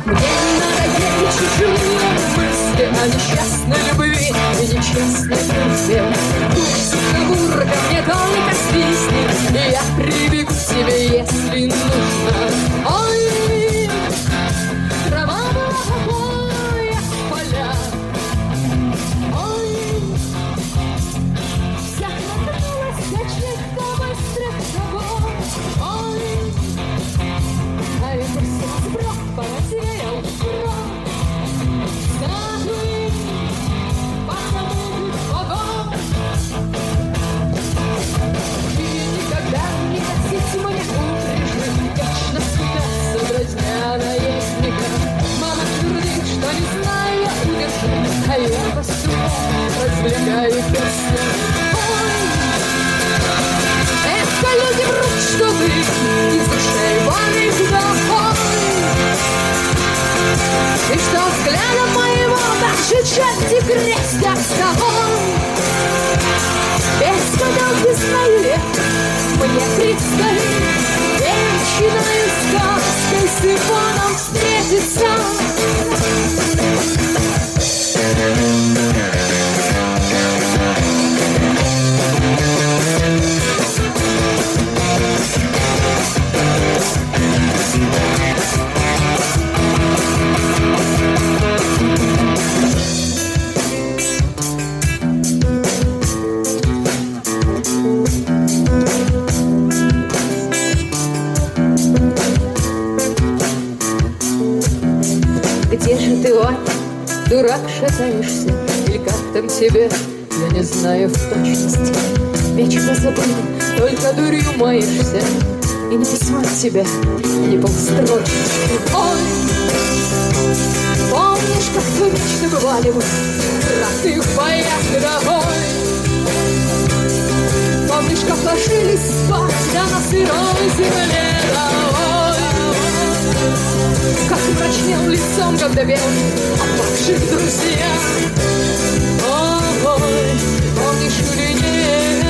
Мне надоели чужие мысли о несчастной любви и нечестной дружбе. Пусть Петербурга мне только свистнет, и я прибегу к тебе, если нужно. Ой, трава была покоя в полях. Ой, вся каталась вечных до быстрых шагов. Ой, а ветер все сброк порозеял кровь. Статуи позовут богов. И никогда не носить мне упряжи, вечно смеяться, дразня наездника. Мама твердит, что не знаю я удержи, а я по суммам развлекаю песню. Эх, люди врут, что вы из ушей вон их доход. И что взглядом моего даже черти крестятся. Без подолги знаю лет мне предстоит вечной сказкой с Иваном встретиться. Где же ты, Ваня, дурак, шатаешься? Или как там тебе? Я не знаю в точности. Вечно забыл, только дурью маешься. И не письма от тебя, не полстрочки. Ой, помнишь, как мы вечно бывали мы в крутых боях дорогой? Помнишь, как ложились спать на сырой земле домой? Как мрачнел лицом, когда бел опавших друзья. Ой, помнишь или нет?